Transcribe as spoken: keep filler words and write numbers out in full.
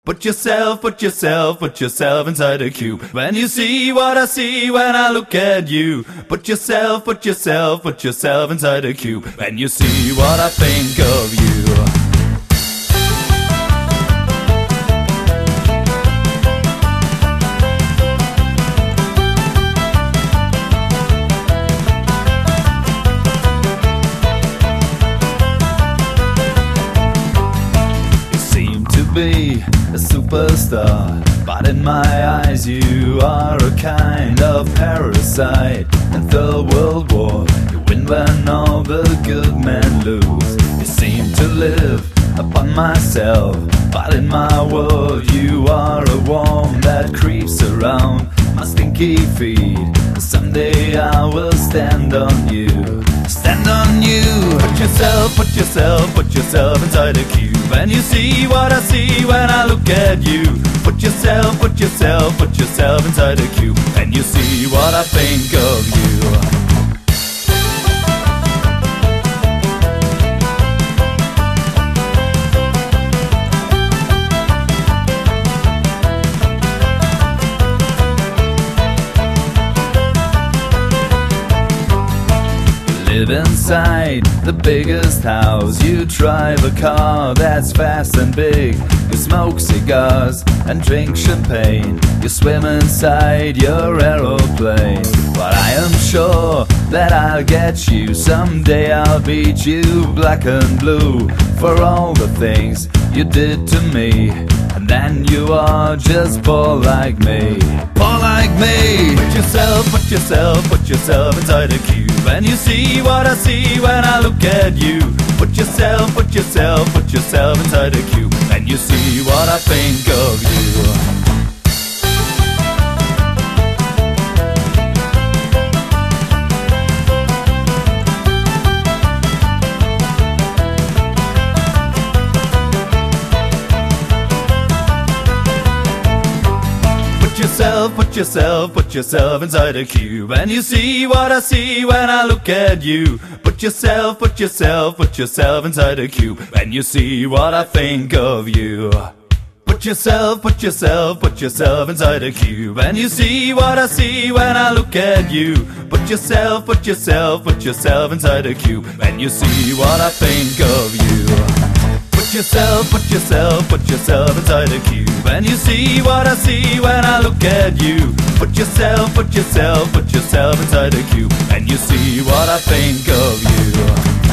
Put yourself, put yourself, put yourself inside a cube. When you see what I see when I look at you. Put yourself, put yourself, put yourself inside a cube. When you see what I think of you. Be a superstar, but in my eyes you are a kind of parasite. In third world war you win when all the good men lose. You seem to live upon myself, but in my world you are a worm that creeps around my stinky feet. Someday I will stand on you, stand on you. Put yourself, put yourself, put yourself inside a cube. And you see what I see when I look at you. Put yourself, put yourself, put yourself inside a cube. And you see what I think of you. Live inside the biggest house. You drive a car that's fast and big. You smoke cigars and drink champagne. You swim inside your aeroplane. But I am sure that I'll get you. Someday I'll beat you black and blue for all the things you did to me. And then you are just poor like me, poor like me. Put yourself, put yourself, put yourself inside a cube. And you see what I see when I look at you. Put yourself, put yourself, put yourself inside a cube. And you see what I think of you. Put yourself, put yourself, put yourself inside a cube. And you see what I see when I look at you. Put yourself, put yourself, put yourself inside a cube. And you see what I think of you. Put yourself, put yourself, put yourself inside a cube. And you see what I see when I look at you. Put yourself, put yourself, put yourself inside a cube. And you see what I think of you. Put yourself, put yourself, put yourself inside a cube. And you see what I see when I look at you. Put yourself, put yourself, put yourself inside a cube. And you see what I think of you.